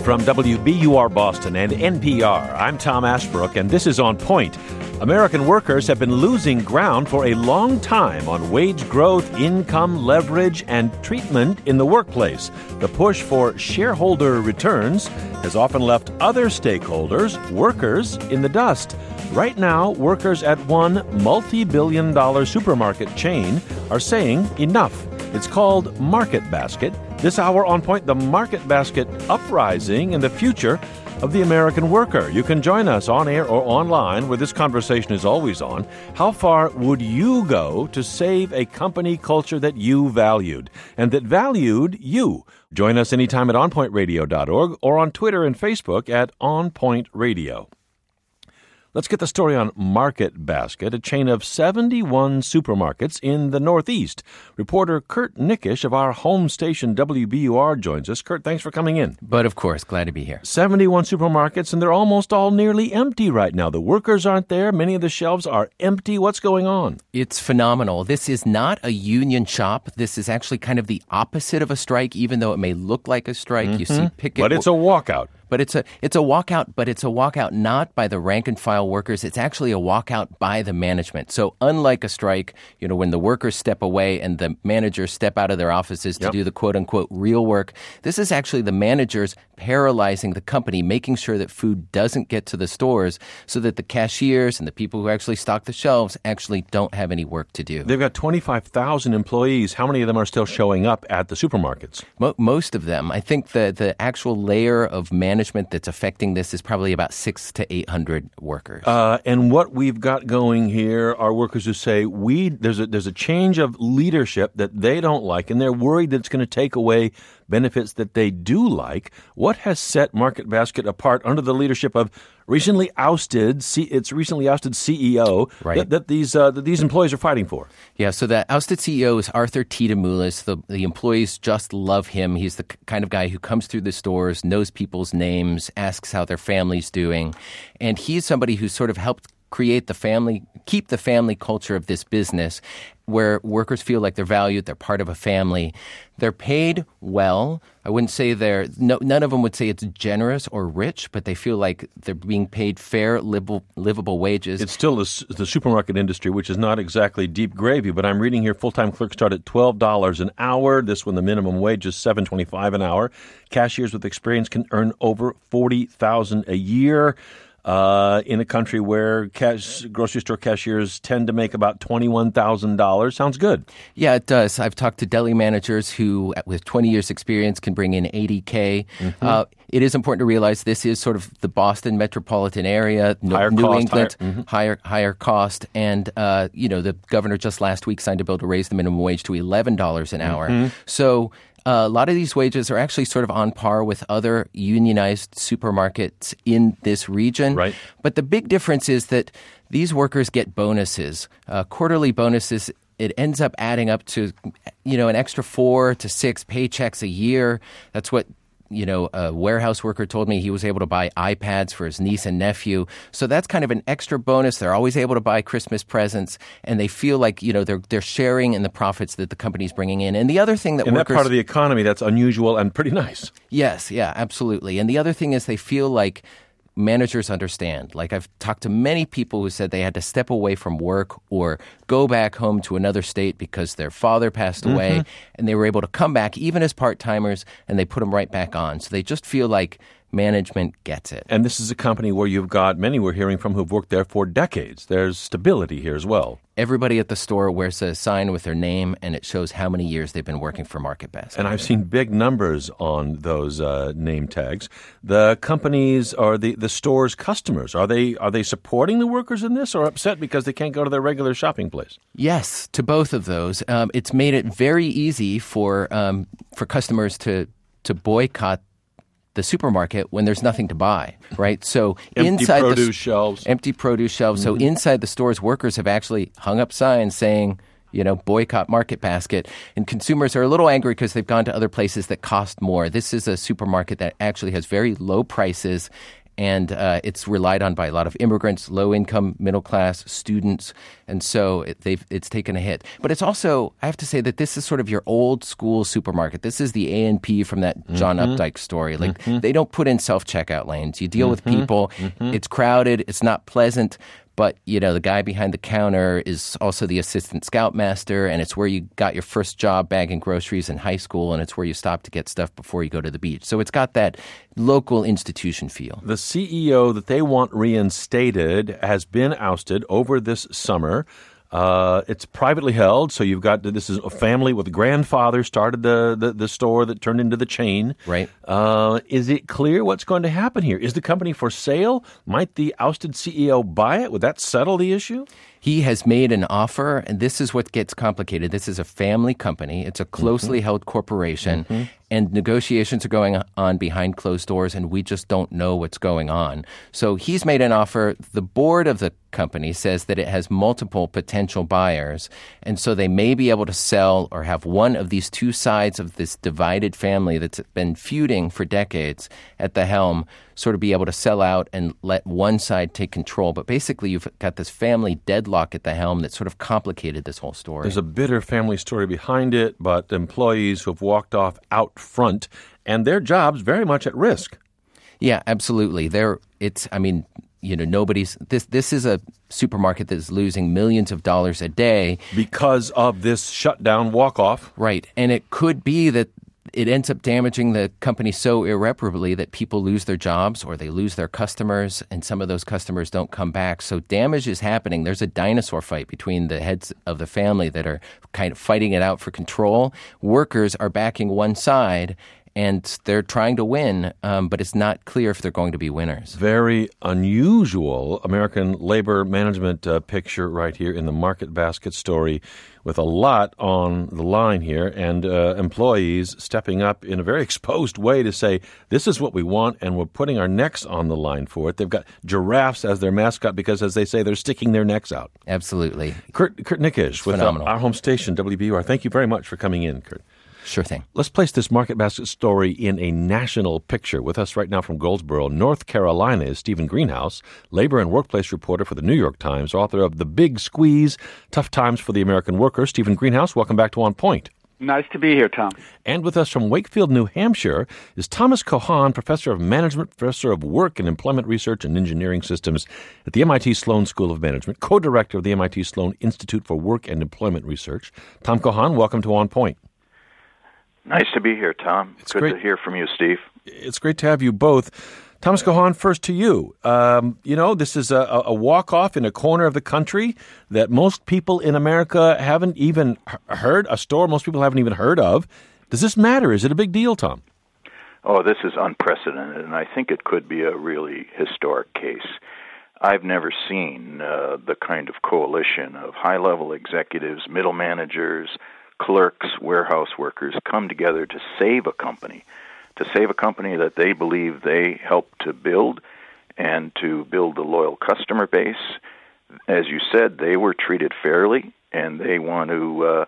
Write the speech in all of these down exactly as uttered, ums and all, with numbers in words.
From W B U R Boston and N P R, I'm Tom Ashbrook, and this is On Point. American workers have been losing ground for a long time on wage growth, income leverage, and treatment in the workplace. The push for shareholder returns has often left other stakeholders, workers, in the dust. Right now, workers at one multi-billion dollar supermarket chain are saying enough. It's called Market Basket. This hour on Point, the Market Basket uprising and the future of the American worker. You can join us on air or online, where this conversation is always on. How far would you go to save a company culture that you valued and that valued you? Join us anytime at on point radio dot org or on Twitter and Facebook at On Point Radio. Let's get the story on Market Basket, a chain of seventy-one supermarkets in the Northeast. Reporter Kurt Nickish of our home station W B U R joins us. Kurt, thanks for coming in. But of course, glad to be here. seventy-one supermarkets, and they're almost all nearly empty right now. The workers aren't there. Many of the shelves are empty. What's going on? It's phenomenal. This is not a union shop. This is actually kind of the opposite of a strike, even though it may look like a strike. Mm-hmm. You see picket. But it's a walkout. But it's a it's a walkout, but it's a walkout not by the rank and file workers. It's actually a walkout by the management. So unlike a strike, you know, when the workers step away and the managers step out of their offices to yep. do the quote unquote real work, this is actually the managers paralyzing the company, making sure that food doesn't get to the stores so that the cashiers and the people who actually stock the shelves actually don't have any work to do. They've got twenty-five thousand employees. How many of them are still showing up at the supermarkets? Mo- most of them. I think the, the actual layer of management that's affecting this is probably about six to eight hundred workers. Uh, and what we've got going here are workers who say we there's a there's a change of leadership that they don't like, and they're worried that it's going to take away benefits that they do like. What has set Market Basket apart under the leadership of recently ousted C, its recently ousted C E O right. that, that these uh, that these employees are fighting for? Yeah, so that ousted C E O is Arthur Tiedemoulis. The the employees just love him. He's the kind of guy who comes through the stores, knows people's names, asks how their family's doing, and he's somebody who sort of helped create the family, keep the family culture of this business where workers feel like they're valued, they're part of a family. They're paid well. I wouldn't say they're, no, none of them would say it's generous or rich, but they feel like they're being paid fair, livable, livable wages. It's still the, the supermarket industry, which is not exactly deep gravy, but I'm reading here full-time clerks start at twelve dollars an hour. This one, the minimum wage is seven dollars and twenty-five cents an hour. Cashiers with experience can earn over forty thousand dollars a year. Uh, in a country where cash, grocery store cashiers tend to make about twenty-one thousand dollars. Sounds good. Yeah, it does. I've talked to deli managers who, with twenty years experience, can bring in eighty K. Mm-hmm. Uh, it is important to realize this is sort of the Boston metropolitan area, higher New cost, England, higher, mm-hmm. higher higher cost. And, uh, you know, the governor just last week signed a bill to raise the minimum wage to eleven dollars an hour. Mm-hmm. So Uh, a lot of these wages are actually sort of on par with other unionized supermarkets in this region. Right. But the big difference is that these workers get bonuses, uh, quarterly bonuses. It ends up adding up to, you know, an extra four to six paychecks a year. That's what, you know, a warehouse worker told me. He was able to buy iPads for his niece and nephew. So that's kind of an extra bonus. They're always able to buy Christmas presents, and they feel like, you know, they're they're sharing in the profits that the company's bringing in. And the other thing that in workers, that part of the economy, that's unusual and pretty nice. Yes, yeah, absolutely. And the other thing is they feel like managers understand. Like, I've talked to many people who said they had to step away from work or go back home to another state because their father passed mm-hmm. away, and they were able to come back even as part-timers, and they put them right back on. So they just feel like management gets it. And this is a company where you've got many we're hearing from who've worked there for decades. There's stability here as well. Everybody at the store wears a sign with their name, and it shows how many years they've been working for Market Basket. And I've seen big numbers on those uh, name tags. The companies or the, the store's customers, are they are they supporting the workers in this or upset because they can't go to their regular shopping place? Yes, to both of those. Um, it's made it very easy for um, for customers to to boycott the supermarket when there's nothing to buy, right? So empty inside produce the shelves. Empty produce shelves. Mm-hmm. So inside the stores, workers have actually hung up signs saying, you know, boycott Market Basket. And consumers are a little angry because they've gone to other places that cost more. This is a supermarket that actually has very low prices and uh, it's relied on by a lot of immigrants, low-income, middle-class students, and so it, they've, it's taken a hit. But it's also, I have to say that this is sort of your old-school supermarket. This is the A and P from that John mm-hmm. Updike story. Like, mm-hmm. they don't put in self-checkout lanes. You deal mm-hmm. with people. Mm-hmm. It's crowded. It's not pleasant. But, you know, the guy behind the counter is also the assistant scoutmaster, and it's where you got your first job bagging groceries in high school, and it's where you stop to get stuff before you go to the beach. So it's got that local institution feel. The C E O that they want reinstated has been ousted over this summer. Uh, it's privately held, so you've got, this is a family with a grandfather started the, the, the store that turned into the chain. Right. Uh, is it clear what's going to happen here? Is the company for sale? Might the ousted C E O buy it? Would that settle the issue? He has made an offer, and this is what gets complicated. This is a family company. It's a closely mm-hmm. held corporation, mm-hmm. and negotiations are going on behind closed doors, and we just don't know what's going on. So he's made an offer. The board of the company says that it has multiple potential buyers, and so they may be able to sell or have one of these two sides of this divided family that's been feuding for decades at the helm sort of be able to sell out and let one side take control. But basically, you've got this family deadlock at the helm that sort of complicated this whole story. There's a bitter family story behind it, but employees who have walked off out front, and their jobs very much at risk. Yeah, absolutely. They're, it's, I mean, you know, nobody's, this, this is a supermarket that's losing millions of dollars a day. Because of this shutdown walk-off. Right. And it could be that it ends up damaging the company so irreparably that people lose their jobs or they lose their customers, and some of those customers don't come back. So damage is happening. There's a dinosaur fight between the heads of the family that are kind of fighting it out for control. Workers are backing one side, and they're trying to win, um, but it's not clear if they're going to be winners. Very unusual American labor management uh, picture right here in the Market Basket story, with a lot on the line here, and uh, employees stepping up in a very exposed way to say, this is what we want, and we're putting our necks on the line for it. They've got giraffes as their mascot because, as they say, they're sticking their necks out. Absolutely. Kurt, Kurt Nikisch with uh, our home station, W B U R. Thank you very much for coming in, Kurt. Sure thing. Let's place this Market Basket story in a national picture. With us right now from Goldsboro, North Carolina, is Stephen Greenhouse, labor and workplace reporter for the New York Times, author of The Big Squeeze, Tough Times for the American Worker. Stephen Greenhouse, welcome back to On Point. Nice to be here, Tom. And with us from Wakefield, New Hampshire, is Thomas Kohan, professor of management, professor of work and employment research and engineering systems at the M I T Sloan School of Management, co-director of the M I T Sloan Institute for Work and Employment Research. Tom Kohan, welcome to On Point. Nice to be here, Tom. It's good great. to hear from you, Steve. It's great to have you both. Thomas Kohan, first to you. Um, you know, this is a, a walk-off in a corner of the country that most people in America haven't even heard, a store most people haven't even heard of. Does this matter? Is it a big deal, Tom? Oh, this is unprecedented, and I think it could be a really historic case. I've never seen uh, the kind of coalition of high-level executives, middle managers, clerks, warehouse workers come together to save a company, to save a company that they believe they helped to build and to build a loyal customer base. As you said, they were treated fairly, and they want to uh,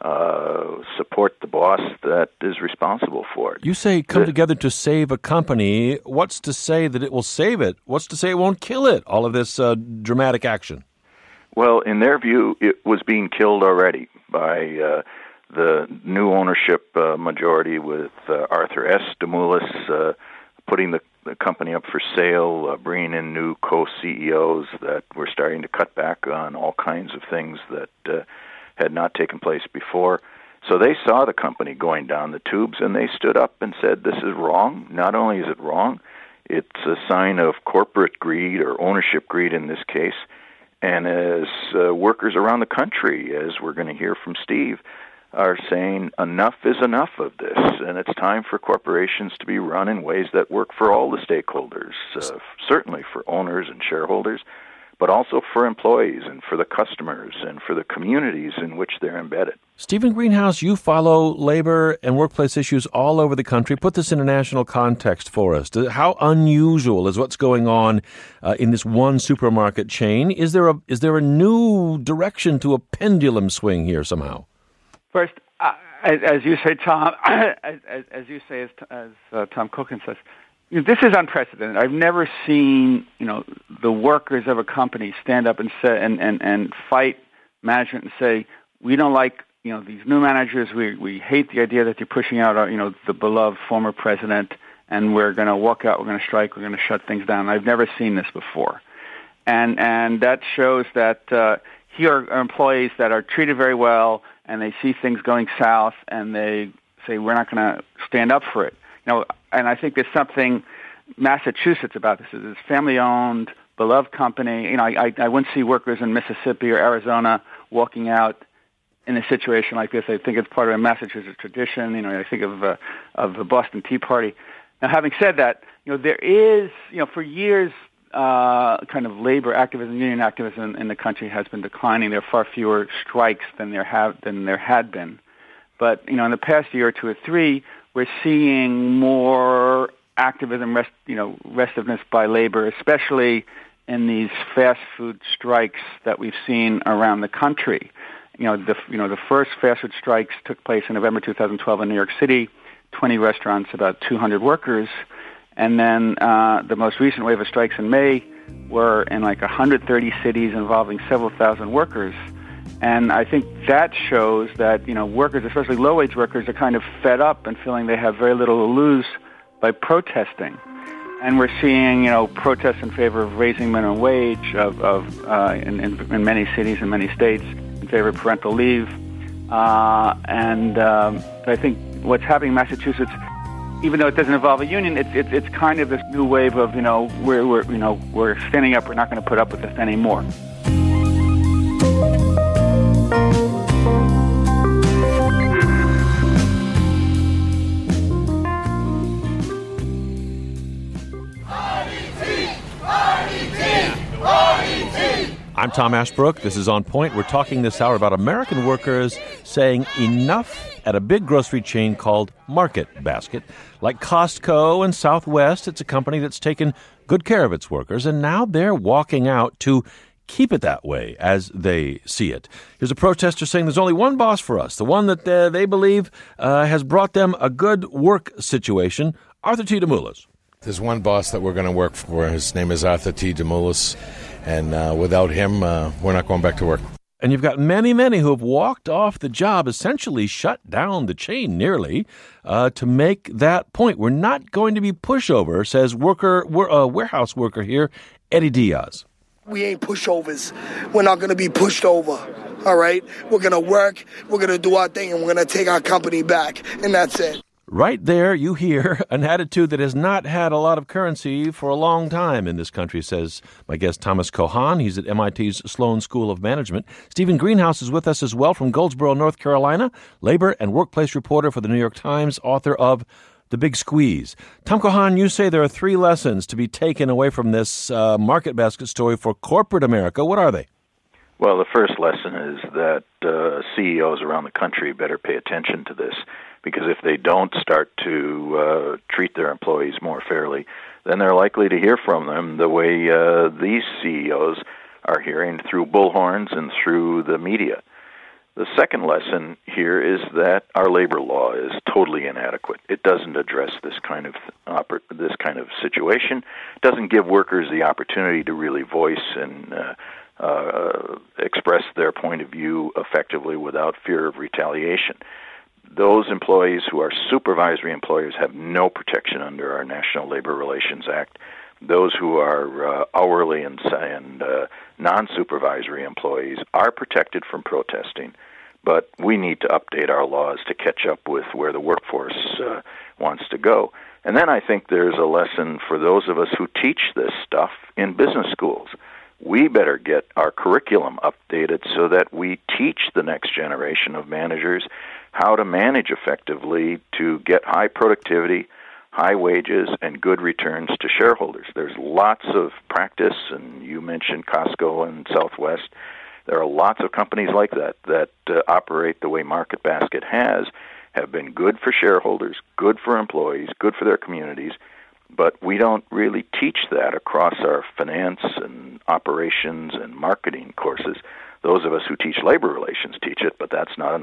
uh, support the boss that is responsible for it. You say come the, together to save a company. What's to say that it will save it? What's to say it won't kill it, all of this uh, dramatic action? Well, in their view, it was being killed already by uh, the new ownership uh, majority with uh, Arthur S. DeMoulis uh, putting the, the company up for sale, uh, bringing in new co-C E Os that were starting to cut back on all kinds of things that uh, had not taken place before. So they saw the company going down the tubes, and they stood up and said, this is wrong. Not only is it wrong, it's a sign of corporate greed, or ownership greed in this case. And as uh, workers around the country, as we're going to hear from Steve, are saying enough is enough of this, and it's time for corporations to be run in ways that work for all the stakeholders, uh, certainly for owners and shareholders, but also for employees and for the customers and for the communities in which they're embedded. Stephen Greenhouse, you follow labor and workplace issues all over the country. Put this in a national context for us. How unusual is what's going on uh, in this one supermarket chain? Is there a is there a new direction to a pendulum swing here somehow? First, uh, as, as you say, Tom, as, as you say, as, as uh, Tom Cookin says, You know, this is unprecedented. I've never seen, you know, the workers of a company stand up and say and, and, and fight management and say, we don't like, you know, these new managers. We we hate the idea that you're pushing out, our, you know, the beloved former president, and we're going to walk out. We're going to strike. We're going to shut things down. I've never seen this before, and and that shows that uh, here are employees that are treated very well, and they see things going south, and they say we're not going to stand up for it. You know, and I think there's something Massachusetts about this. It's family-owned, beloved company. You know, I, I, I wouldn't see workers in Mississippi or Arizona walking out in a situation like this. I think it's part of a Massachusetts tradition. You know, I think of uh, of the Boston Tea Party. Now, having said that, you know, there is, you know, for years, uh, kind of labor activism, union activism in the country has been declining. There are far fewer strikes than there have than there had been. But you know, in the past year or two or three, we're seeing more activism, rest, you know, restiveness by labor, especially in these fast food strikes that we've seen around the country. You know, the you know the first fast food strikes took place in November two thousand twelve in New York City, twenty restaurants, about two hundred workers, and then uh, the most recent wave of strikes in May were in like one hundred thirty cities involving several thousand workers. And I think that shows that, you know, workers, especially low-wage workers, are kind of fed up and feeling they have very little to lose by protesting. And we're seeing, you know, protests in favor of raising minimum wage of, of uh, in, in, in many cities and many states, in favor of parental leave. Uh, and um, I think what's happening in Massachusetts, even though it doesn't involve a union, it's it's, it's kind of this new wave of, you know, we're, we're you know we're standing up. We're not going to put up with this anymore. I'm Tom Ashbrook. This is On Point. We're talking this hour about American workers saying enough at a big grocery chain called Market Basket. Like Costco and Southwest, it's a company that's taken good care of its workers, and now they're walking out to keep it that way as they see it. Here's a protester saying there's only one boss for us, the one that uh, they believe uh, has brought them a good work situation, Arthur T. DeMoulas. There's one boss that we're going to work for. His name is Arthur T. DeMoulas. And uh, without him, uh, we're not going back to work. And you've got many, many who have walked off the job, essentially shut down the chain nearly, uh, to make that point. We're not going to be pushover, says worker, uh, warehouse worker here, Eddie Diaz. We ain't pushovers. We're not going to be pushed over, all right? We're going to work, we're going to do our thing, and we're going to take our company back, and that's it. Right there, you hear an attitude that has not had a lot of currency for a long time in this country, says my guest Thomas Kohan. He's at M I T's Sloan School of Management. Stephen Greenhouse is with us as well from Goldsboro, North Carolina, labor and workplace reporter for the New York Times, author of The Big Squeeze. Tom Kohan, you say there are three lessons to be taken away from this uh, Market Basket story for corporate America. What are they? Well, the first lesson is that uh, C E Os around the country better pay attention to this, because if they don't start to uh, treat their employees more fairly, then they're likely to hear from them the way uh, these C E Os are hearing through bullhorns and through the media. The second lesson here is that our labor law is totally inadequate. It doesn't address this kind of oper- this kind of situation. It doesn't give workers the opportunity to really voice and uh, uh, express their point of view effectively without fear of retaliation. Those employees who are supervisory employers have no protection under our National Labor Relations Act. Those who are uh, hourly and, and uh, non-supervisory employees are protected from protesting, but we need to update our laws to catch up with where the workforce uh, wants to go. And then I think there's a lesson for those of us who teach this stuff in business schools. We better get our curriculum updated so that we teach the next generation of managers how to manage effectively to get high productivity, high wages, and good returns to shareholders. There's lots of practice, and you mentioned Costco and Southwest. There are lots of companies like that that uh, operate the way Market Basket has, have been good for shareholders, good for employees, good for their communities, but we don't really teach that across our finance and operations and marketing courses. Those of us who teach labor relations teach it, but that's not enough.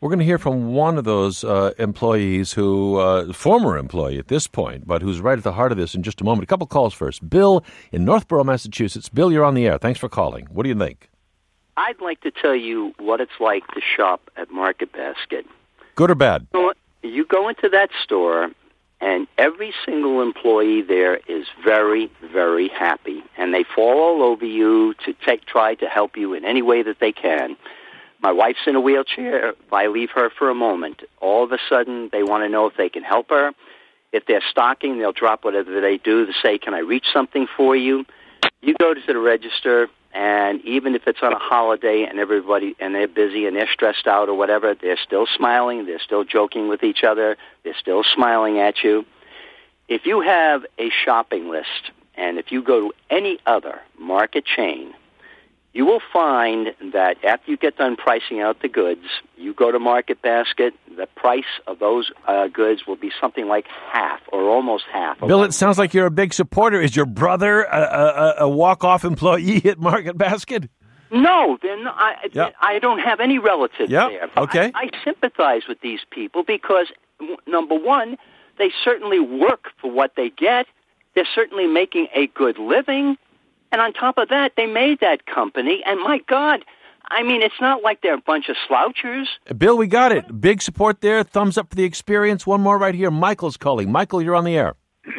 We're going to hear from one of those uh, employees who, uh, former employee at this point, but who's right at the heart of this in just a moment. A couple calls first. Bill in Northborough, Massachusetts. Bill, you're on the air. Thanks for calling. What do you think? I'd like to tell you what it's like to shop at Market Basket. Good or bad? You go into that store, and every single employee there is very, very happy, and they fall all over you to take, try to help you in any way that they can. My wife's in a wheelchair. If I leave her for a moment, all of a sudden they want to know if they can help her. If they're stocking, they'll drop whatever they do to say, can I reach something for you? You go to the register, and even if it's on a holiday and everybody and they're busy and they're stressed out or whatever, they're still smiling, they're still joking with each other, they're still smiling at you. If you have a shopping list, and if you go to any other market chain, you will find that after you get done pricing out the goods, you go to Market Basket, the price of those uh, goods will be something like half or almost half. Bill, it sounds like you're a big supporter. Is your brother a, a, a walk-off employee at Market Basket? No, then I, yep. I don't have any relatives yep. there. Okay. I, I sympathize with these people because, number one, they certainly work for what they get. They're certainly making a good living. And on top of that, they made that company. And my God, I mean, it's not like they're a bunch of slouchers. Bill, we got it. Big support there. Thumbs up for the experience. One more right here. Michael's calling. Michael, you're on the air.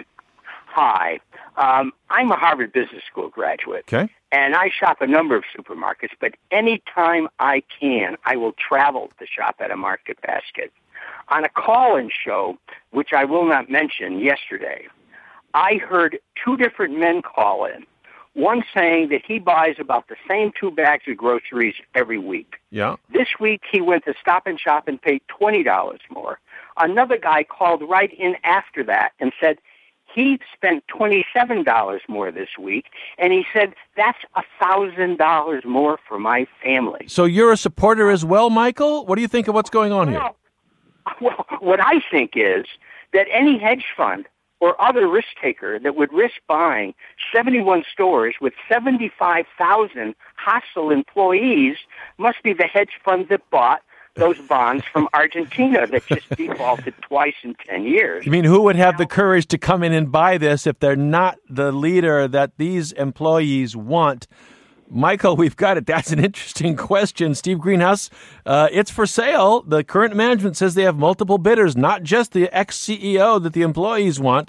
Hi. Um, I'm a Harvard Business School graduate. Okay. And I shop a number of supermarkets, but anytime I can, I will travel to shop at a Market Basket. On a call-in show, which I will not mention, yesterday, I heard two different men call in. One saying that he buys about the same two bags of groceries every week. Yeah. This week he went to Stop and Shop and paid twenty dollars more. Another guy called right in after that and said he spent twenty-seven dollars more this week, and he said that's one thousand dollars more for my family. So you're a supporter as well, Michael? What do you think of what's going on here? Well, well what I think is that any hedge fund or other risk taker that would risk buying seventy-one stores with seventy-five thousand hostile employees must be the hedge fund that bought those bonds from Argentina that just defaulted twice in ten years. You mean who would have the courage to come in and buy this if they're not the leader that these employees want? Michael, we've got it. That's an interesting question. Steve Greenhouse, uh, it's for sale. The current management says they have multiple bidders, not just the ex-C E O that the employees want.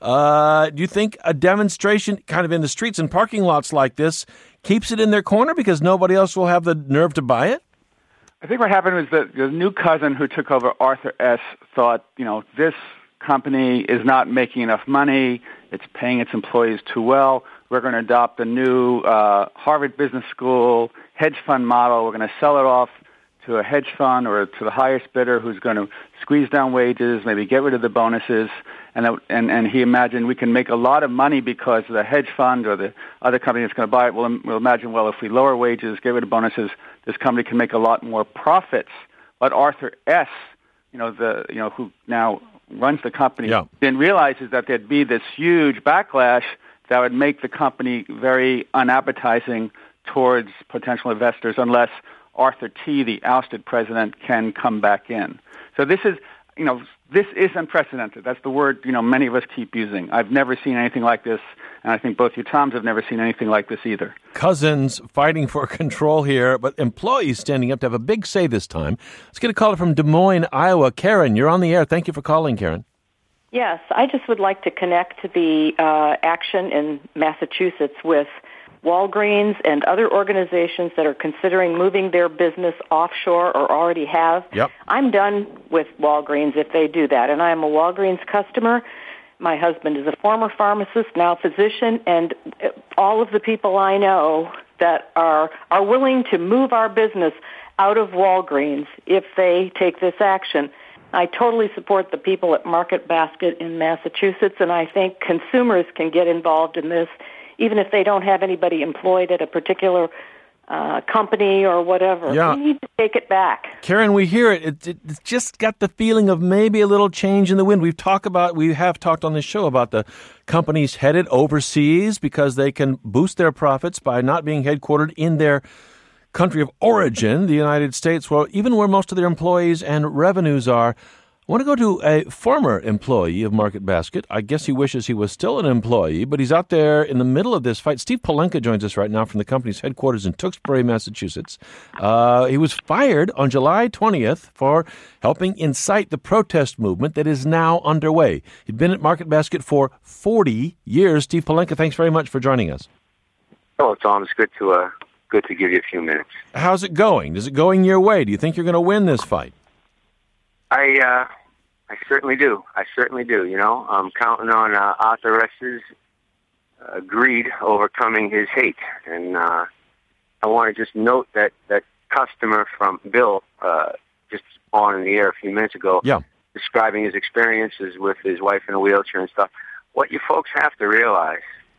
Uh, do you think a demonstration kind of in the streets and parking lots like this keeps it in their corner because nobody else will have the nerve to buy it? I think what happened was that the new cousin who took over, Arthur S., thought, you know, this company is not making enough money. It's paying its employees too well. We're going to adopt a new uh, Harvard Business School hedge fund model. We're going to sell it off to a hedge fund or to the highest bidder who's going to squeeze down wages, maybe get rid of the bonuses. And, and, and he imagined we can make a lot of money because the hedge fund or the other company that's going to buy it will we'll imagine, well, if we lower wages, get rid of bonuses, this company can make a lot more profits. But Arthur S., you know, the you know who now runs the company, yeah. didn't realize is that there'd be this huge backlash that would make the company very unappetizing towards potential investors unless Arthur T., the ousted president, can come back in. So this is, you know, this is unprecedented. That's the word, you know, many of us keep using. I've never seen anything like this, and I think both you Toms have never seen anything like this either. Cousins fighting for control here, but employees standing up to have a big say this time. Let's get a caller from Des Moines, Iowa. Karen, you're on the air. Thank you for calling, Karen. Yes, I just would like to connect the uh, action in Massachusetts with Walgreens and other organizations that are considering moving their business offshore or already have. Yep. I'm done with Walgreens if they do that, and I am a Walgreens customer. My husband is a former pharmacist, now physician, and all of the people I know that are are willing to move our business out of Walgreens if they take this action. I totally support the people at Market Basket in Massachusetts, and I think consumers can get involved in this, even if they don't have anybody employed at a particular uh, company or whatever. Yeah. We need to take it back. Karen, we hear it. it. It's just got the feeling of maybe a little change in the wind. We've talked about, we have talked on this show about the companies headed overseas because they can boost their profits by not being headquartered in their country of origin, the United States, well, even where most of their employees and revenues are. I want to go to a former employee of Market Basket. I guess he wishes he was still an employee, but he's out there in the middle of this fight. Steve Polenka joins us right now from the company's headquarters in Tewksbury, Massachusetts. Uh, he was fired on July twentieth for helping incite the protest movement that is now underway. He'd been at Market Basket for forty years. Steve Polenka, thanks very much for joining us. Hello, Tom. It's good to uh, good to give you a few minutes. How's it going? Is it going your way? Do you think you're going to win this fight? I uh, I certainly do. I certainly do. You know, I'm counting on uh, Arthur S's uh, greed overcoming his hate, and uh, I want to just note that that customer from Bill uh, just on in the air a few minutes ago, yeah, describing his experiences with his wife in a wheelchair and stuff. What you folks have to realize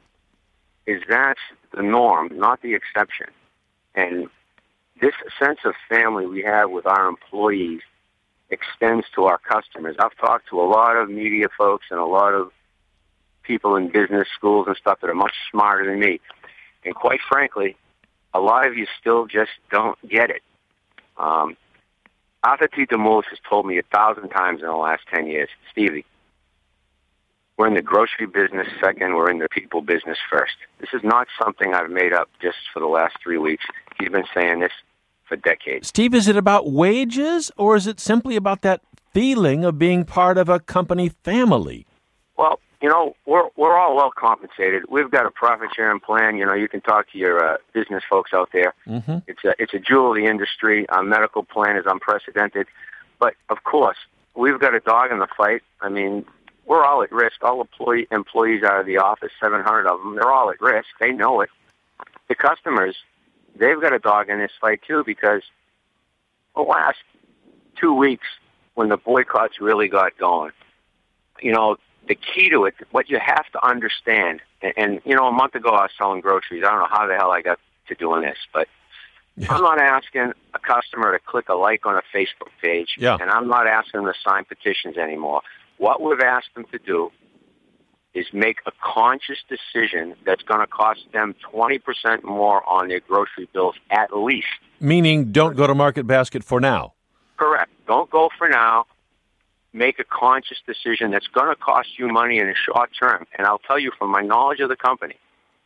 is that's the norm, not the exception, and this sense of family we have with our employees extends to our customers. I've talked to a lot of media folks and a lot of people in business schools and stuff that are much smarter than me. And quite frankly, a lot of you still just don't get it. Um, Arthur T. DeMoulis has told me a thousand times in the last ten years, Stevie, we're in the grocery business second, we're in the people business first. This is not something I've made up just for the last three weeks. He's been saying this for decades. Steve, is it about wages, or is it simply about that feeling of being part of a company family? Well, you know, we're we're all well compensated. We've got a profit sharing plan. You know, you can talk to your uh, business folks out there. Mm-hmm. It's a it's a jewel of the industry. Our medical plan is unprecedented. But of course, we've got a dog in the fight. I mean, we're all at risk. All employee employees out of the office, seven hundred of them, they're all at risk. They know it. The customers, they've got a dog in this fight, too, because the last two weeks when the boycotts really got going, you know, the key to it, what you have to understand, and, and, you know, a month ago I was selling groceries. I don't know how the hell I got to doing this, but yeah. I'm not asking a customer to click a like on a Facebook page, yeah. and I'm not asking them to sign petitions anymore. What we've asked them to do is make a conscious decision that's going to cost them twenty percent more on their grocery bills at least. Meaning don't go to Market Basket for now. Correct. Don't go for now. Make a conscious decision that's going to cost you money in the short term. And I'll tell you from my knowledge of the company,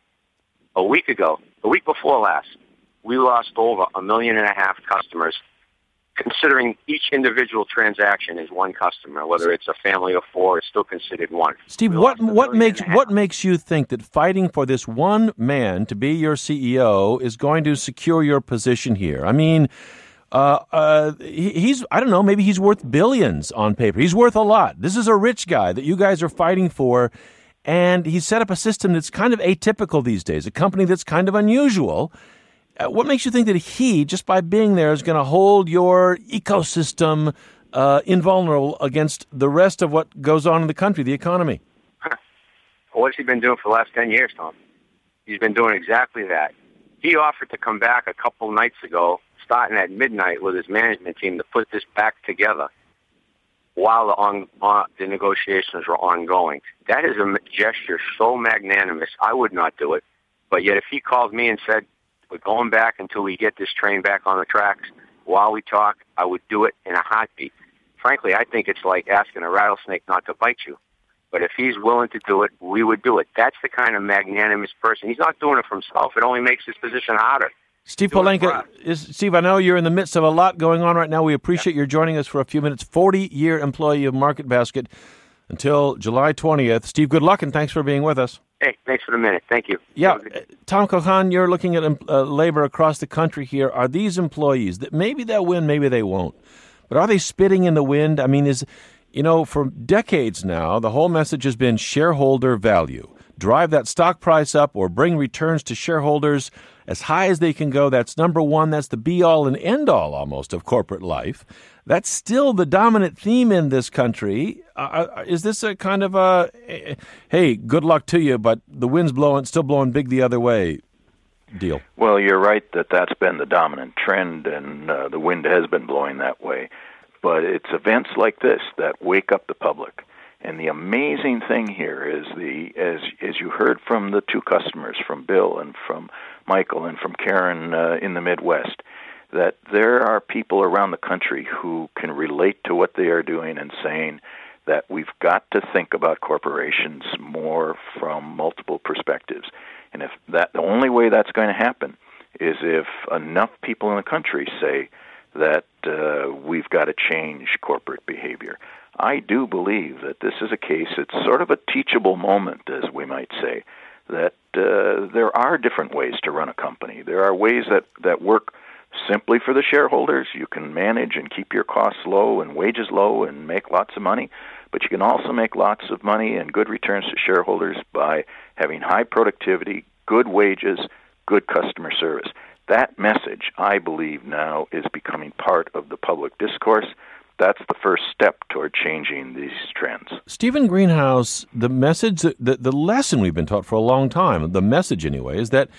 a week ago, a week before last, we lost over a million and a half customers, considering each individual transaction is one customer, whether it's a family of four, it's still considered one. Steve, what what makes what makes you think that fighting for this one man to be your C E O is going to secure your position here? I mean, uh, uh, he, he's I don't know, maybe he's worth billions on paper. He's worth a lot. This is a rich guy that you guys are fighting for, and he's set up a system that's kind of atypical these days, a company that's kind of unusual. What makes you think that he, just by being there, is going to hold your ecosystem uh, invulnerable against the rest of what goes on in the country, the economy? What's he been doing for the last ten years, Tom? He's been doing exactly that. He offered to come back a couple nights ago, starting at midnight with his management team, to put this back together while the, on, on, the negotiations were ongoing. That is a gesture so magnanimous, I would not do it. But yet if he called me and said, we're going back until we get this train back on the tracks, while we talk, I would do it in a heartbeat. Frankly, I think it's like asking a rattlesnake not to bite you. But if he's willing to do it, we would do it. That's the kind of magnanimous person. He's not doing it for himself. It only makes his position harder. Steve Polenka, is, Steve, I know you're in the midst of a lot going on right now. We appreciate yeah. your joining us for a few minutes. forty-year employee of Market Basket until July twentieth. Steve, good luck, and thanks for being with us. Hey, thanks for the minute. Thank you. Yeah. Tom Cohan, you're looking at uh, labor across the country here. Are these employees that maybe they'll win, maybe they won't, but are they spitting in the wind? I mean, is, you know, for decades now, the whole message has been shareholder value. Drive that stock price up or bring returns to shareholders as high as they can go. That's number one. That's the be-all and end-all almost of corporate life. That's still the dominant theme in this country. Uh, is this a kind of a, hey, good luck to you, but the wind's blowing, still blowing big the other way deal? Well, you're right that that's been the dominant trend, and uh, the wind has been blowing that way. But it's events like this that wake up the public. And the amazing thing here is the as as you heard from the two customers, from Bill and from Michael and from Karen uh, in the Midwest, that there are people around the country who can relate to what they are doing and saying that we've got to think about corporations more from multiple perspectives. And if that the only way that's going to happen is if enough people in the country say that uh, we've got to change corporate behavior. I do believe that this is a case, it's sort of a teachable moment, as we might say, that uh, there are different ways to run a company. There are ways that, that work simply for the shareholders. You can manage and keep your costs low and wages low and make lots of money, but you can also make lots of money and good returns to shareholders by having high productivity, good wages, good customer service. That message, I believe, now is becoming part of the public discourse. That's the first step toward changing these trends. Stephen Greenhouse, the message, the, the lesson we've been taught for a long time, the message anyway, is that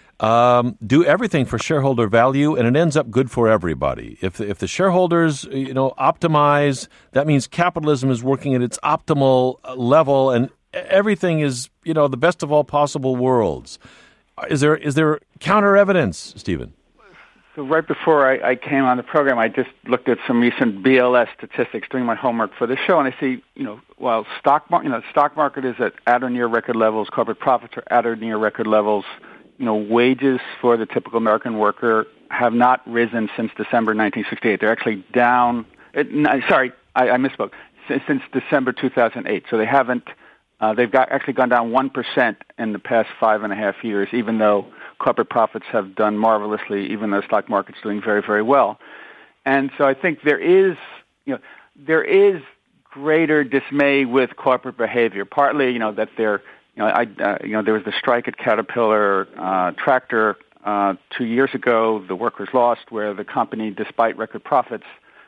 um, do everything for shareholder value, and it ends up good for everybody. If if the shareholders, you know, optimize, that means capitalism is working at its optimal level, and everything is, you know, the best of all possible worlds. Is there is there counter evidence, Stephen? So right before I, I came on the program, I just looked at some recent B L S statistics doing my homework for the show, and I see, you know, while stock mar- you know, the stock market is at, at or near record levels, corporate profits are at or near record levels, you know, wages for the typical American worker have not risen since December nineteen sixty-eight. They're actually down. It, no, sorry, I, I misspoke. Since, since December two thousand eight, so they haven't. Uh, they've got actually gone down one percent in the past five and a half years, even though corporate profits have done marvelously, even though the stock market's doing very, very well. And so I think there is, you know, there is greater dismay with corporate behavior. Partly, you know, that they're, you know, I, uh, you know, there was the strike at Caterpillar uh, Tractor uh, two years ago. The workers lost, where the company, despite record profits,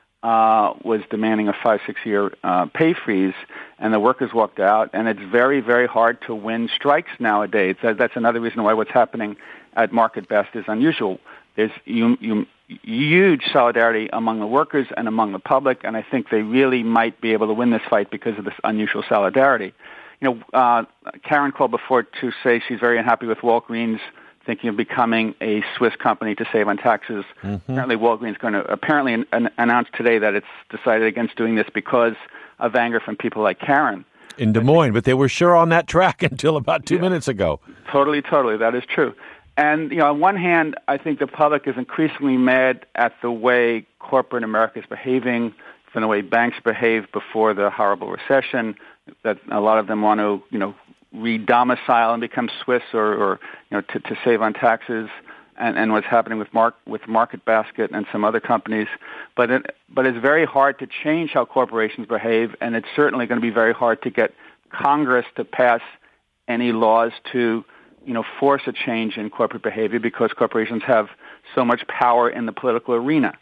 Uh, was demanding a five, six-year uh, pay freeze, and the workers walked out. And it's very, very hard to win strikes nowadays. That, that's another reason why what's happening at Market Basket is unusual. There's you, you, huge solidarity among the workers and among the public, and I think they really might be able to win this fight because of this unusual solidarity. You know, uh, Karen called before to say she's very unhappy with Walgreens thinking of becoming a Swiss company to save on taxes. Mm-hmm. Apparently, Walgreens is going to apparently an, an, announce today that it's decided against doing this because of anger from people like Karen in Des Moines. But they were sure on that track until about two yeah. minutes ago. Totally, totally, that is true. And you know, on one hand, I think the public is increasingly mad at the way corporate America is behaving, from the way banks behaved before the horrible recession. That a lot of them want to, you know, re-domicile and become Swiss, or, or you know, to, to save on taxes, and, and what's happening with Mark with Market Basket and some other companies. But it, but it's very hard to change how corporations behave, and it's certainly going to be very hard to get Congress to pass any laws to, you know, force a change in corporate behavior, because corporations have so much power in the political arena.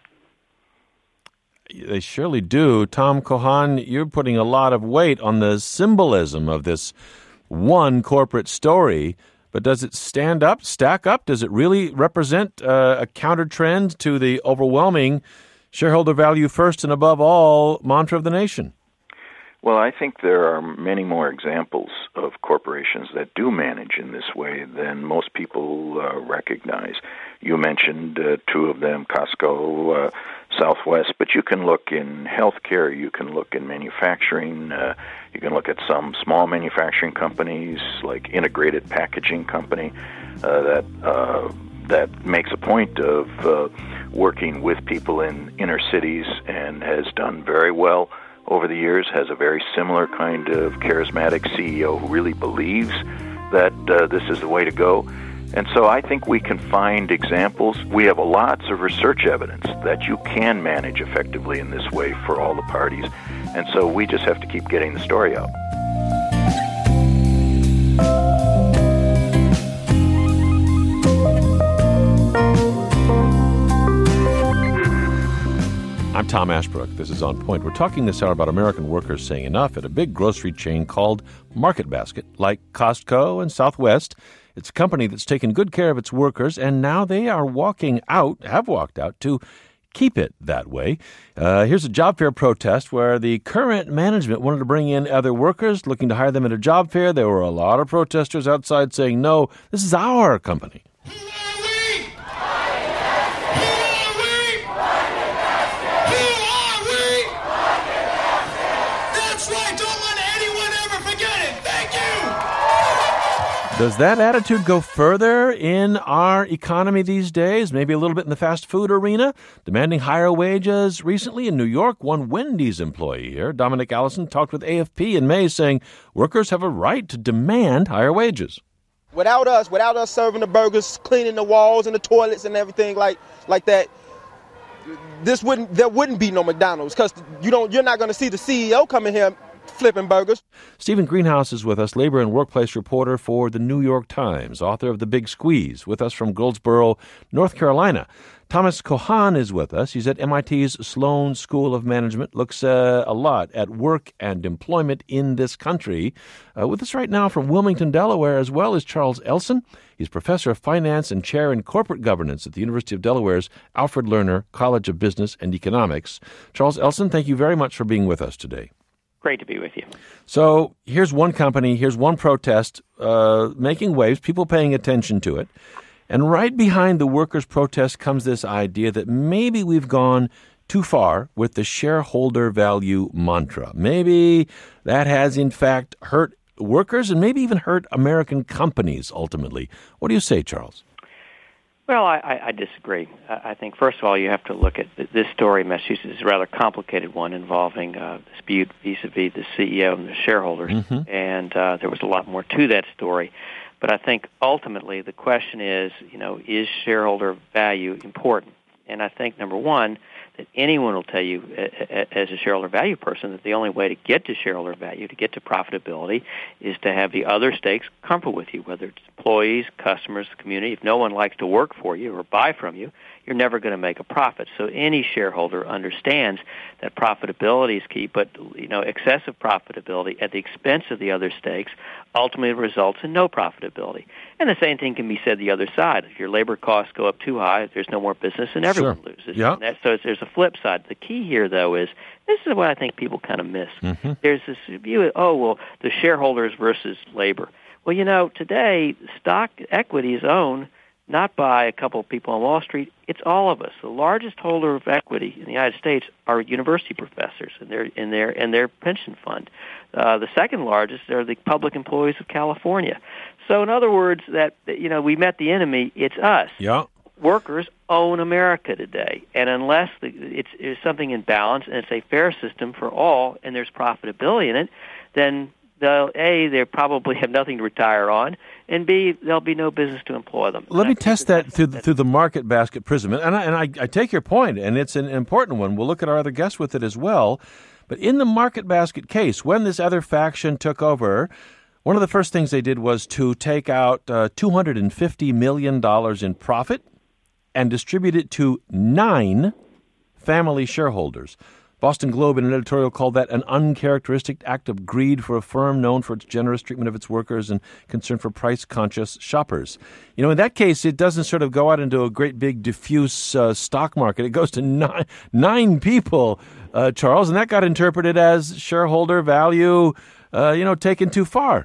They surely do. Tom Kohan, you're putting a lot of weight on the symbolism of this one corporate story, but does it stand up, stack up? Does it really represent uh, a counter trend to the overwhelming shareholder value first and above all mantra of the nation? Well, I think there are many more examples of corporations that do manage in this way than most people uh, recognize. You mentioned uh, two of them, Costco, uh, Southwest, but you can look in healthcare, you can look in manufacturing, uh, you can look at some small manufacturing companies like Integrated Packaging Company uh, that uh, that makes a point of uh, working with people in inner cities and has done very well over the years, has a very similar kind of charismatic C E O who really believes that uh, this is the way to go. And so I think we can find examples. We have lots of research evidence that you can manage effectively in this way for all the parties. And so we just have to keep getting the story out. I'm Tom Ashbrook. This is On Point. We're talking this hour about American workers saying enough at a big grocery chain called Market Basket, like Costco and Southwest. It's a company that's taken good care of its workers, and now they are walking out, have walked out, to keep it that way. Uh, here's a job fair protest where the current management wanted to bring in other workers, looking to hire them at a job fair. There were a lot of protesters outside saying, no, this is our company. Does that attitude go further in our economy these days? Maybe a little bit in the fast food arena, demanding higher wages. Recently in New York, one Wendy's employee here, Dominic Allison, talked with A F P in May saying workers have a right to demand higher wages. Without us, without us serving the burgers, cleaning the walls and the toilets and everything like like that, this wouldn't there wouldn't be no McDonald's, because you don't you're not going to see the C E O coming here flipping burgers. Stephen Greenhouse is with us, labor and workplace reporter for the New York Times, author of The Big Squeeze, with us from Goldsboro, North Carolina. Thomas Kohan is with us. He's at M I T's Sloan School of Management, looks uh, a lot at work and employment in this country. Uh, with us right now from Wilmington, Delaware, as well as Charles Elson. He's professor of finance and chair in corporate governance at the University of Delaware's Alfred Lerner College of Business and Economics. Charles Elson, thank you very much for being with us today. Great to be with you. So here's one company, here's one protest uh, making waves, people paying attention to it. And right behind the workers' protest comes this idea that maybe we've gone too far with the shareholder value mantra. Maybe that has, in fact, hurt workers and maybe even hurt American companies ultimately. What do you say, Charles? Well, I, I disagree. I think, first of all, you have to look at this story. Massachusetts is a rather complicated one involving uh, dispute vis-a-vis the C E O and the shareholders, mm-hmm. and uh, there was a lot more to that story. But I think ultimately the question is, you know, is shareholder value important? And I think, number one, that anyone will tell you as a shareholder value person that the only way to get to shareholder value, to get to profitability, is to have the other stakes comfortable with you, whether it's employees, customers, the community. If no one likes to work for you or buy from you, you're never going to make a profit. So any shareholder understands that profitability is key, but you know, excessive profitability at the expense of the other stakes ultimately results in no profitability. And the same thing can be said the other side. If your labor costs go up too high, there's no more business and everyone sure. loses. Yeah. And that, so there's a flip side. The key here, though, is this is what I think people kind of miss. Mm-hmm. There's this view of, oh, well, the shareholders versus labor. Well, you know, today stock equity is owned not by a couple of people on Wall Street. It's all of us. The largest holder of equity in the United States are university professors and their in their and their pension fund. Uh, the second largest are the public employees of California. So, in other words, that you know, we met the enemy. It's us. Yeah. Workers own America today, and unless the, it's, it's something in balance and it's a fair system for all, and there's profitability in it, then they'll A, they probably have nothing to retire on, and B, there'll be no business to employ them. Let and me test that through the, through the market basket prism, and I, and I, I take your point, and it's an important one. We'll look at our other guests with it as well. But in the market basket case, when this other faction took over, one of the first things they did was to take out uh, two hundred fifty million dollars in profit and distribute it to nine family shareholders. Boston Globe, in an editorial, called that an uncharacteristic act of greed for a firm known for its generous treatment of its workers and concern for price-conscious shoppers. You know, in that case, it doesn't sort of go out into a great big diffuse uh, stock market. It goes to nine, nine people, uh, Charles, and that got interpreted as shareholder value, uh, you know, taken too far.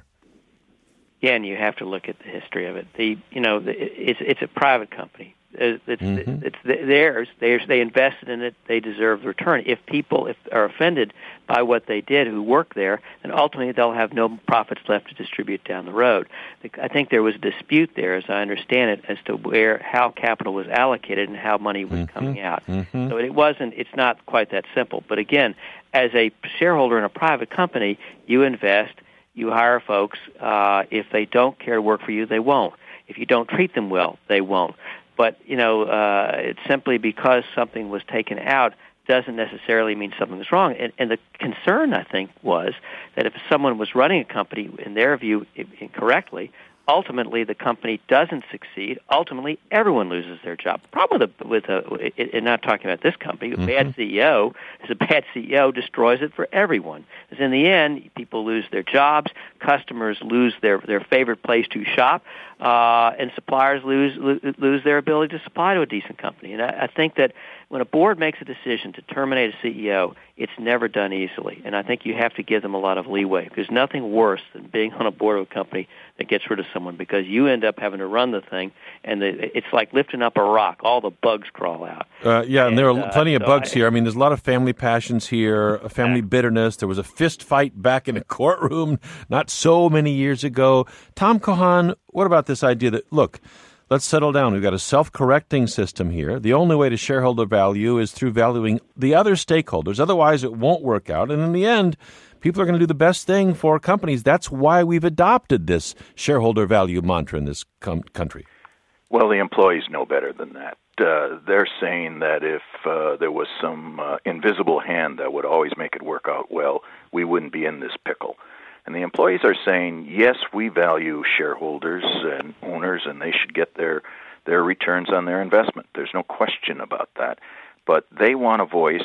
Again, you have to look at the history of it. The you know, the, it's it's a private company. It's mm-hmm. it's theirs. They they invested in it. They deserve the return. If people if are offended by what they did, who work there, then ultimately they'll have no profits left to distribute down the road. I think there was a dispute there, as I understand it, as to where how capital was allocated and how money was mm-hmm. coming out. Mm-hmm. So it wasn't. It's not quite that simple. But again, as a shareholder in a private company, you invest. You hire folks. Uh, if they don't care to work for you, they won't. If you don't treat them well, they won't. But, you know, uh, it's simply because something was taken out doesn't necessarily mean something was wrong. And, and the concern, I think, was that if someone was running a company, in their view, incorrectly, ultimately the company doesn't succeed. Ultimately, everyone loses their job. The problem with a, with a, and not talking about this company, a mm-hmm. bad C E O is a bad C E O destroys it for everyone. Because in the end, people lose their jobs, customers lose their, their favorite place to shop, uh, and suppliers lose lose their ability to supply to a decent company. And I, I think that when a board makes a decision to terminate a C E O, it's never done easily. And I think you have to give them a lot of leeway. There's nothing worse than being on a board of a company that gets rid of someone, because you end up having to run the thing, and the, it's like lifting up a rock. All the bugs crawl out. Uh, yeah, and, and there are uh, plenty of so bugs I, here. I mean, there's a lot of family passions here, a family yeah. bitterness. There was a fist fight back in a courtroom not so many years ago. Tom Kahan, what about this idea that, look, let's settle down. We've got a self-correcting system here. The only way to shareholder value is through valuing the other stakeholders. Otherwise, it won't work out. And in the end, people are going to do the best thing for companies. That's why we've adopted this shareholder value mantra in this com- country. Well, the employees know better than that. Uh, they're saying that if uh, there was some uh, invisible hand that would always make it work out well, we wouldn't be in this pickle. And the employees are saying, yes, we value shareholders and owners, and they should get their, their returns on their investment. There's no question about that. But they want a voice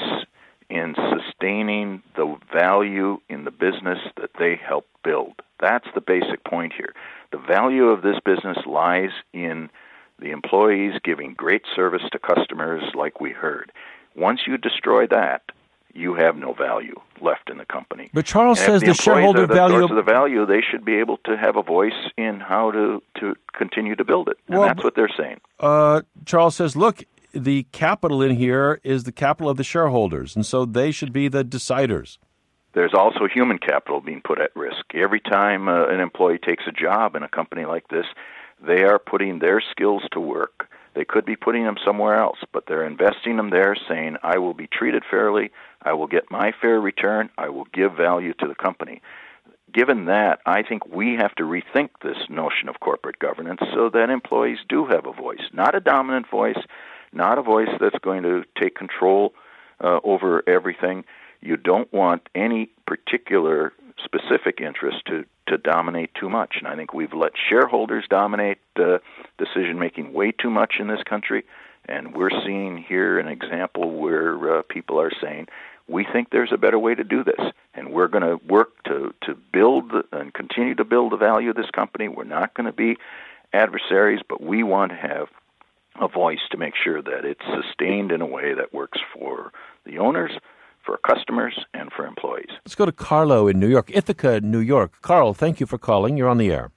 in sustaining the value in the business that they help build. That's the basic point here. The value of this business lies in the employees giving great service to customers like we heard. Once you destroy that, you have no value left in the company. But Charles and says the, the shareholder are the value source of the value, they should be able to have a voice in how to, to continue to build it. And well, that's what they're saying. Uh, Charles says, look, the capital in here is the capital of the shareholders, and so they should be the deciders. There's also human capital being put at risk. Every time uh, an employee takes a job in a company like this, they are putting their skills to work. They could be putting them somewhere else, but they're investing them there, saying, I will be treated fairly, I will get my fair return, I will give value to the company. Given that, I think we have to rethink this notion of corporate governance so that employees do have a voice, not a dominant voice, not a voice that's going to take control uh, over everything. You don't want any particular specific interest to, to dominate too much. And I think we've let shareholders dominate uh, decision-making way too much in this country. And we're seeing here an example where uh, people are saying, we think there's a better way to do this. And we're going to work to, to build and continue to build the value of this company. We're not going to be adversaries, but we want to have a voice to make sure that it's sustained in a way that works for the owners, for customers, and for employees. Let's go to Carlo in New York, Ithaca, New York. Carl, thank you for calling. You're on the air.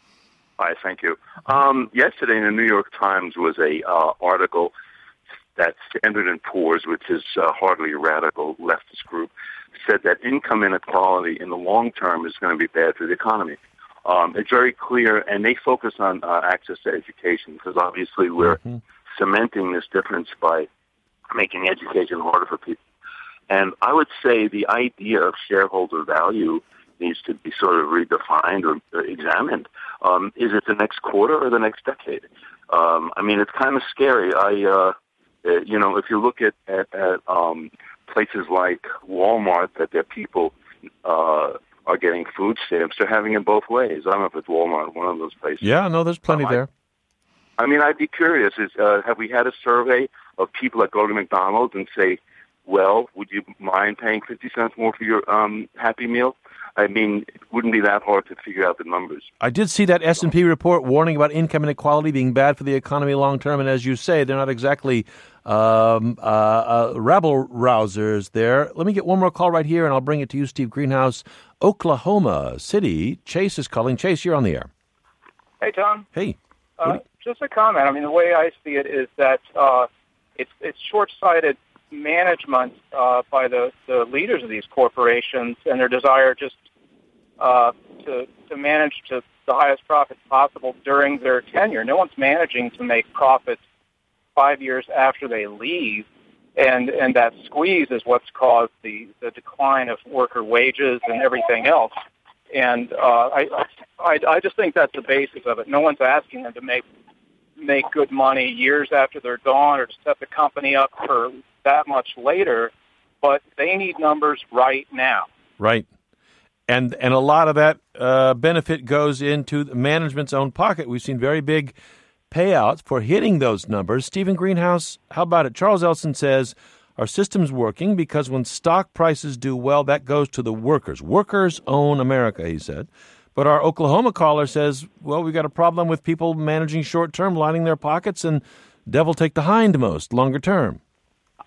Hi, thank you. Um, yesterday in the New York Times was a uh, article that Standard and Poor's, which is uh, hardly a radical leftist group, said that income inequality in the long term is going to be bad for the economy. Um, it's very clear, and they focus on uh, access to education because obviously we're mm-hmm. cementing this difference by making education harder for people. And I would say the idea of shareholder value needs to be sort of redefined or, or examined. Um, is it the next quarter or the next decade? Um, I mean, it's kind of scary. I, uh, uh, you know, if you look at, at, at um, places like Walmart, that their people uh, are getting food stamps, they're having it both ways. I don't know if it's Walmart, one of those places. Yeah, no, there's plenty um, there. I, I mean, I'd be curious. Is uh, have we had a survey of people that go to McDonald's and say, well, would you mind paying fifty cents more for your um, Happy Meal? I mean, it wouldn't be that hard to figure out the numbers. I did see that S and P report warning about income inequality being bad for the economy long term, and as you say, they're not exactly um, uh, uh, rabble-rousers there. Let me get one more call right here, and I'll bring it to you, Steve Greenhouse. Oklahoma City, Chase is calling. Chase, you're on the air. Hey, Tom. Hey. Uh, just a comment. I mean, the way I see it is that uh, it's it's short-sighted management uh, by the, the leaders of these corporations and their desire just uh, to to manage to the highest profits possible during their tenure. No one's managing to make profits five years after they leave, and and that squeeze is what's caused the, the decline of worker wages and everything else. And uh, I, I I just think that's the basis of it. No one's asking them to make make good money years after they're gone or to set the company up for that much later, but they need numbers right now. Right. And and a lot of that uh, benefit goes into the management's own pocket. We've seen very big payouts for hitting those numbers. Stephen Greenhouse, how about it? Charles Elson says, our system's working because when stock prices do well, that goes to the workers. Workers own America, he said. But our Oklahoma caller says, well, we've got a problem with people managing short-term, lining their pockets, and devil take the hindmost, longer term.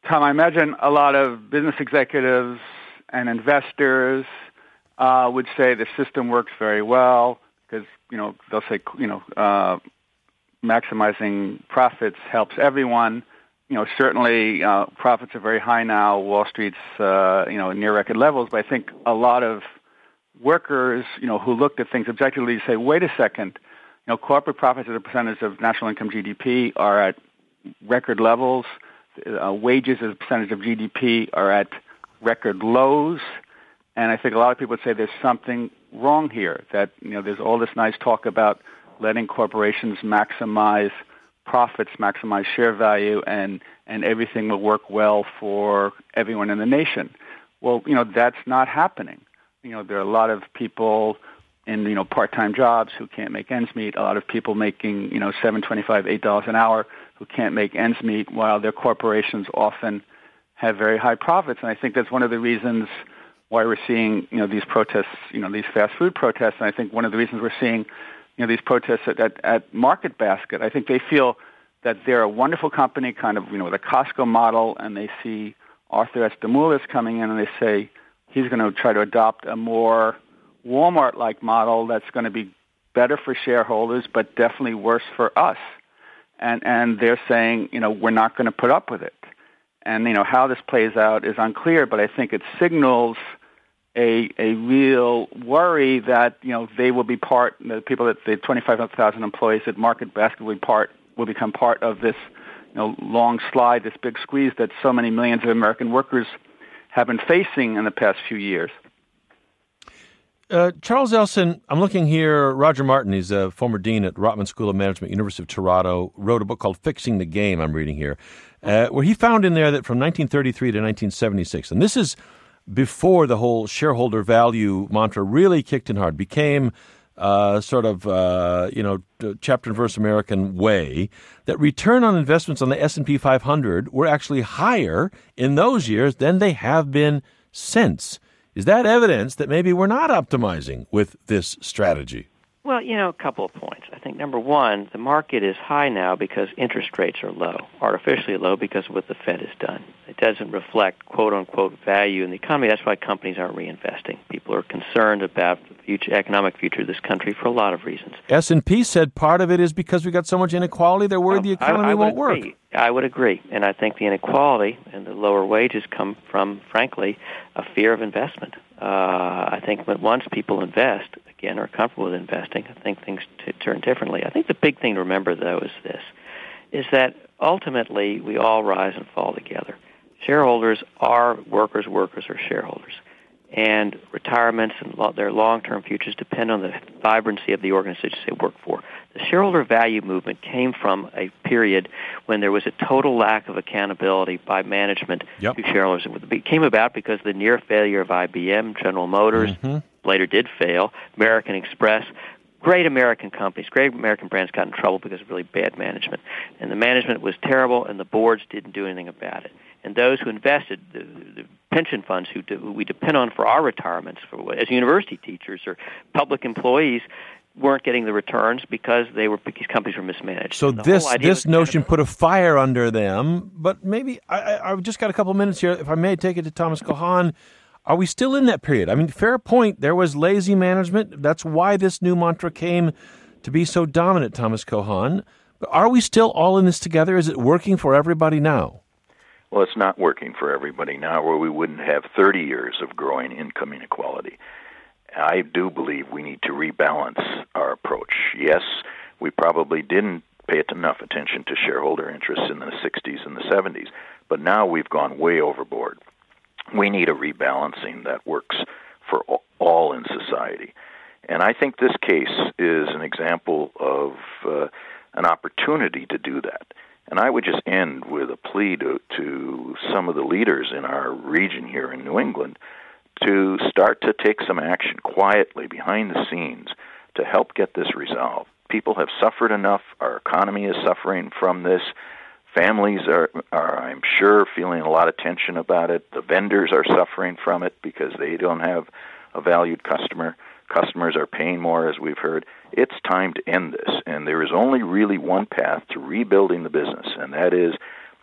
Tom, I imagine a lot of business executives and investors uh, would say the system works very well because, you know, they'll say, you know, uh, maximizing profits helps everyone. You know, certainly uh, profits are very high now. Wall Street's, uh, you know, near record levels. But I think a lot of workers, you know, who looked at things objectively say, wait a second, you know, corporate profits as a percentage of national income G D P are at record levels. Uh, wages as a percentage of G D P are at record lows. And I think a lot of people would say there's something wrong here, that, you know, there's all this nice talk about letting corporations maximize profits, maximize share value, and, and everything will work well for everyone in the nation. Well, you know, that's not happening. You know, there are a lot of people in, you know, part-time jobs who can't make ends meet, a lot of people making, you know, seven twenty-five, eight dollars an hour who can't make ends meet, while their corporations often have very high profits. And I think that's one of the reasons why we're seeing, you know, these protests, you know, these fast food protests. And I think one of the reasons we're seeing, you know, these protests at, at, at Market Basket, I think they feel that they're a wonderful company, kind of, you know, with a Costco model, and they see Arthur S. Demoulas coming in and they say he's going to try to adopt a more Walmart-like model that's going to be better for shareholders, but definitely worse for us. And and they're saying, you know, we're not going to put up with it. And, you know, how this plays out is unclear, but I think it signals a a real worry that, you know, they will be part, the people that the twenty-five thousand employees at Market Basket will be part, will become part of this, you know, long slide, this big squeeze that so many millions of American workers have been facing in the past few years. Uh, Charles Elson, I'm looking here. Roger Martin, he's a former dean at Rotman School of Management, University of Toronto, wrote a book called Fixing the Game, I'm reading here, uh, where he found in there that from nineteen thirty-three to nineteen seventy-six, and this is before the whole shareholder value mantra really kicked in hard, became uh, sort of, uh, you know, chapter and verse American way, that return on investments on the S and P five hundred were actually higher in those years than they have been since. Is that evidence that maybe we're not optimizing with this strategy? Well, you know, a couple of points. I think, number one, the market is high now because interest rates are low, artificially low because of what the Fed has done. It doesn't reflect, quote-unquote, value in the economy. That's why companies aren't reinvesting. People are concerned about the future, economic future of this country for a lot of reasons. S and P said part of it is because we got so much inequality, they're worried the economy I, I won't agree. work. I would agree. And I think the inequality and the lower wages come from, frankly, a fear of investment. Uh, I think that once people invest, again, are comfortable with investing, I think things t- turn differently. I think the big thing to remember, though, is this, is that ultimately we all rise and fall together. Shareholders are workers, workers are shareholders. And retirements and lo- their long-term futures depend on the vibrancy of the organizations they work for. The shareholder value movement came from a period when there was a total lack of accountability by management yep. to shareholders. It came about because of the near failure of I B M, General Motors, mm-hmm. later did fail, American Express. Great American companies, great American brands got in trouble because of really bad management. And the management was terrible, and the boards didn't do anything about it. And those who invested, the, the pension funds who, do, who we depend on for our retirements, for, as university teachers or public employees, weren't getting the returns because they were because companies were mismanaged. So this this notion put a fire under them. But maybe I, I've just got a couple minutes here. If I may take it to Thomas Kahan. Are we still in that period? I mean, fair point. There was lazy management. That's why this new mantra came to be so dominant, Thomas Kahan. But are we still all in this together? Is it working for everybody now? Well, it's not working for everybody now, or we wouldn't have thirty years of growing income inequality. I do believe we need to rebalance our approach. Yes, we probably didn't pay enough attention to shareholder interests in the sixties and the seventies, but now we've gone way overboard. We need a rebalancing that works for all in society. And I think this case is an example of uh, an opportunity to do that. And I would just end with a plea to, to some of the leaders in our region here in New England to start to take some action quietly behind the scenes to help get this resolved. People have suffered enough. Our economy is suffering from this. Families are, are, I'm sure, feeling a lot of tension about it. The vendors are suffering from it because they don't have a valued customer. Customers are paying more, as we've heard. It's time to end this, and there is only really one path to rebuilding the business, and that is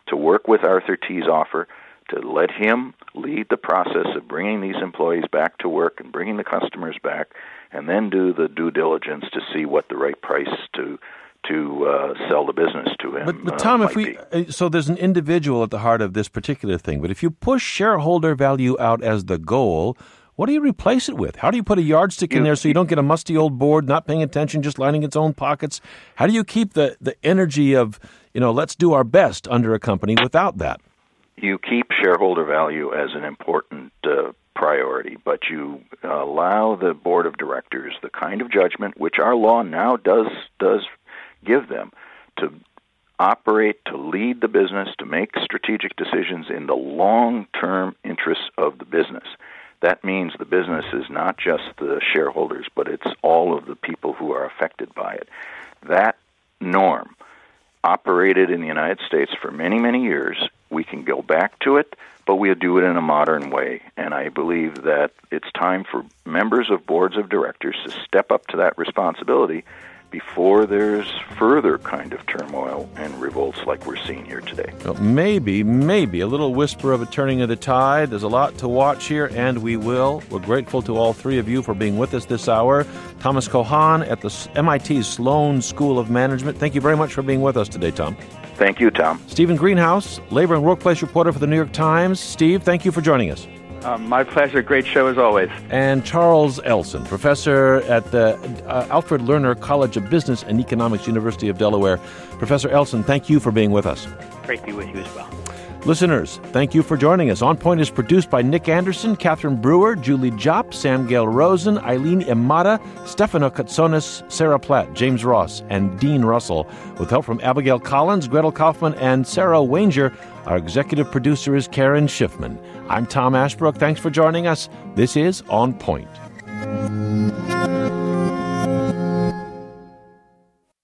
to work with Arthur T's offer, to let him lead the process of bringing these employees back to work and bringing the customers back, and then do the due diligence to see what the right price to to uh, sell the business to him. But, but Tom, uh, if we be. so there's an individual at the heart of this particular thing. But if you push shareholder value out as the goal, what do you replace it with? How do you put a yardstick you, in there so you don't get a musty old board, not paying attention, just lining its own pockets? How do you keep the, the energy of, you know, let's do our best under a company without that? You keep shareholder value as an important uh, priority, but you allow the board of directors the kind of judgment which our law now does does give them to operate, to lead the business, to make strategic decisions in the long-term interests of the business. That means the business is not just the shareholders, but it's all of the people who are affected by it. That norm operated in the United States for many, many years. We can go back to it, but we'll do it in a modern way. And I believe that it's time for members of boards of directors to step up to that responsibility before there's further kind of turmoil and revolts like we're seeing here today. Well, maybe, maybe a little whisper of a turning of the tide. There's a lot to watch here, and we will. We're grateful to all three of you for being with us this hour. Thomas Kohan at the M I T Sloan School of Management. Thank you very much for being with us today, Tom. Thank you, Tom. Stephen Greenhouse, labor and workplace reporter for the New York Times. Steve, thank you for joining us. Um, my pleasure. Great show as always. And Charles Elson, professor at the uh, Alfred Lerner College of Business and Economics, University of Delaware. Professor Elson, thank you for being with us. Great to be with you as well. Listeners, thank you for joining us. On Point is produced by Nick Anderson, Catherine Brewer, Julie Jopp, Sam Gail Rosen, Eileen Imada, Stefano Katsonis, Sarah Platt, James Ross, and Dean Russell, with help from Abigail Collins, Gretel Kaufman, and Sarah Wanger. Our executive producer is Karen Schiffman. I'm Tom Ashbrook. Thanks for joining us. This is On Point.